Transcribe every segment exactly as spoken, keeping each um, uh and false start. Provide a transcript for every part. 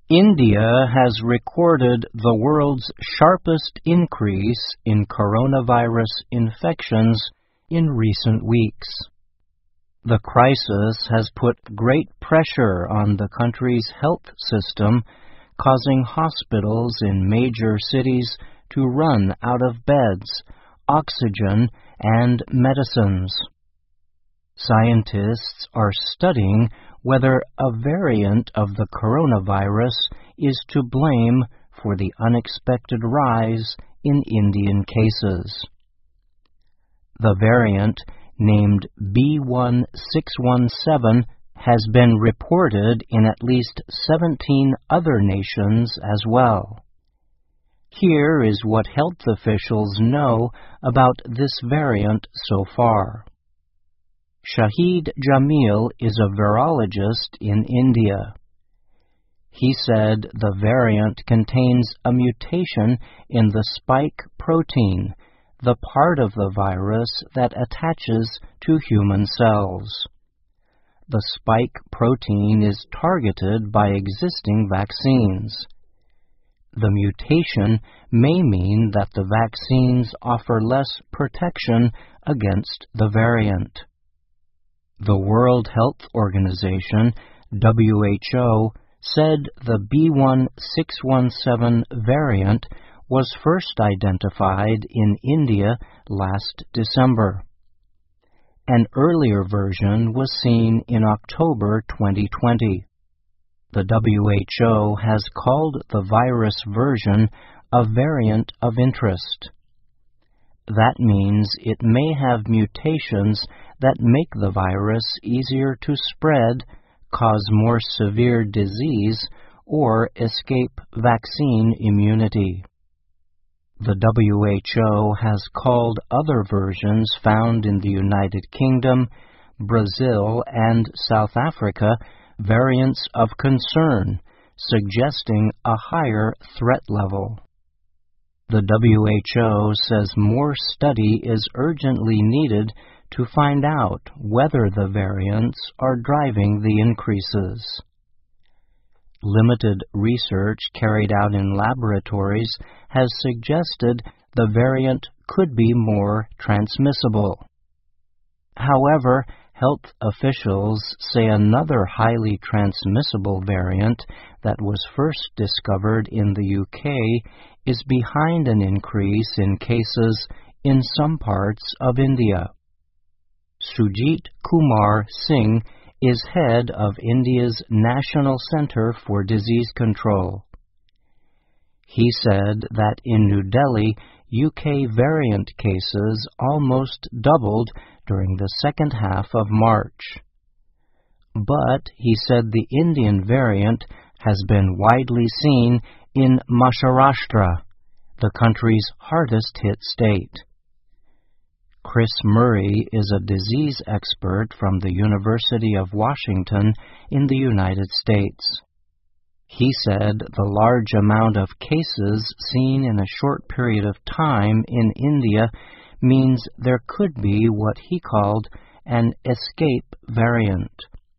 India has recorded the world's sharpest increase in coronavirus infections in recent weeks. The crisis has put great pressure on the country's health system, causing hospitals in major cities to run out of beds, oxygen, and medicines. Scientists are studying whether a variant of the coronavirus is to blame for the unexpected rise in Indian cases. The variant, named B one six one seven, has been reported in at least seventeen other nations as well. Here is what health officials know about this variant so far. Shahid Jamil is a virologist in India. He said the variant contains a mutation in the spike protein, the part of the virus that attaches to human cells. The spike protein is targeted by existing vaccines. The mutation may mean that the vaccines offer less protection against the variant. The World Health Organization, W H O, said the B one six one seven variant was first identified in India last December. An earlier version was seen in October twenty twenty. The W H O has called the virus version a variant of interest. That means it may have mutations that make the virus easier to spread, cause more severe disease, or escape vaccine immunity. The W H O has called other versions found in the United Kingdom, Brazil, and South Africa variants of concern, suggesting a higher threat level. The W H O says more study is urgently needed to find out whether the variants are driving the increases. Limited research carried out in laboratories has suggested the variant could be more transmissible. However, health officials say another highly transmissible variant that was first discovered in the U K is behind an increase in cases in some parts of India. Sujit Kumar Singh is head of India's National Centre for Disease Control. He said that in New Delhi, U K variant cases almost doubled during the second half of March. But he said the Indian variant has been widely seen in Maharashtra, the country's hardest-hit state. Chris Murray is a disease expert from the University of Washington in the United States. He said the large amount of cases seen in a short period of time in India means there could be what he called an escape variant.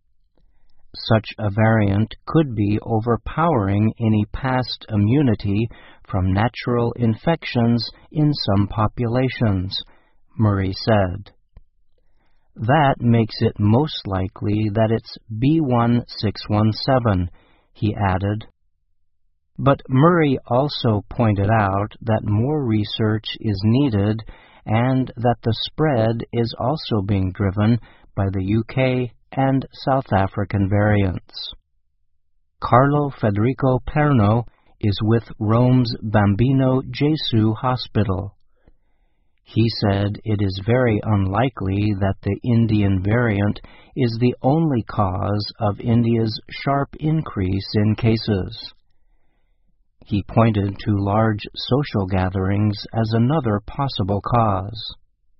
Such a variant could be overpowering any past immunity from natural infections in some populations, Murray said. That makes it most likely that it's B one six one seven, he added. But Murray also pointed out that more research is needed and that the spread is also being driven by the U K and South African variants. Carlo Federico Perno is with Rome's Bambino Gesù Hospital. He said it is very unlikely that the Indian variant is the only cause of India's sharp increase in cases. He pointed to large social gatherings as another possible cause.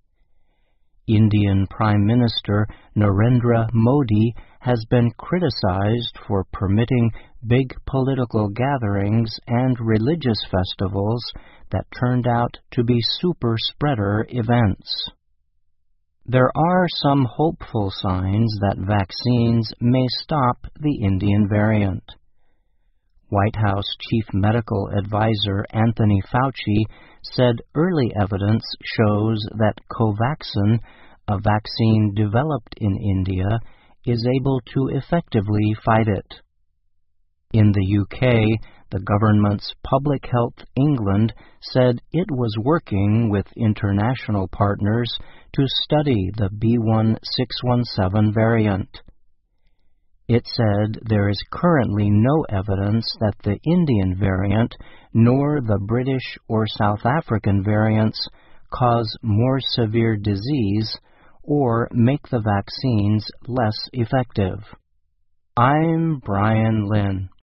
Indian Prime Minister Narendra Modi has been criticized for permitting big political gatherings and religious festivals that turned out to be super-spreader events. There are some hopeful signs that vaccines may stop the Indian variant. White House Chief Medical Advisor Anthony Fauci said early evidence shows that Covaxin, a vaccine developed in India, is able to effectively fight it. In the U K, the government's Public Health England said it was working with international partners to study the B one six one seven variant. It said there is currently no evidence that the Indian variant nor the British or South African variants cause more severe disease or make the vaccines less effective. I'm Brian Lynn.